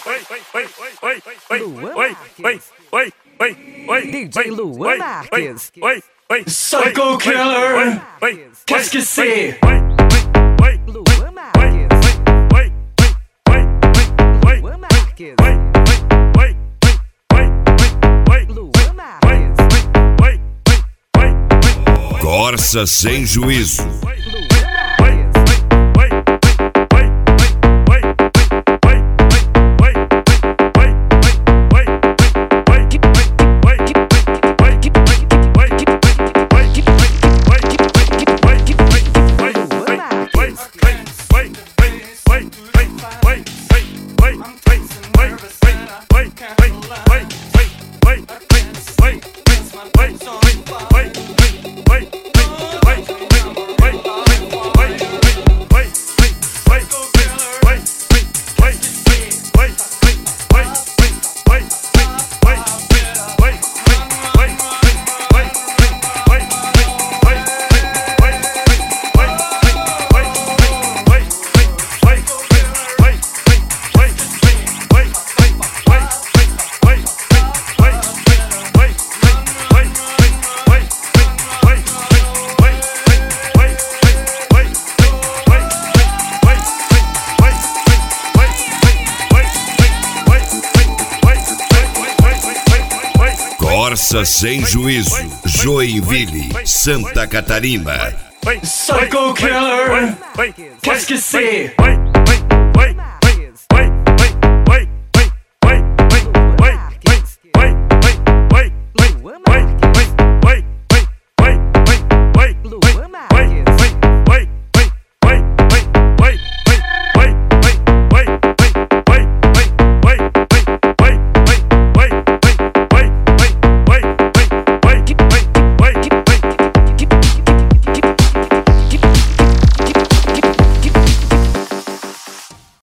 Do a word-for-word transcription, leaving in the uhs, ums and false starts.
D J Luan Marques. Psycho Killer, qu'est-ce que c'est? Luan Marques. Luan Marques. Luan Marques. Corsa sem juízo. Corsa sem juízo, Joinville, Santa Catarina. Psycho Killer, qu'est-ce que c'est?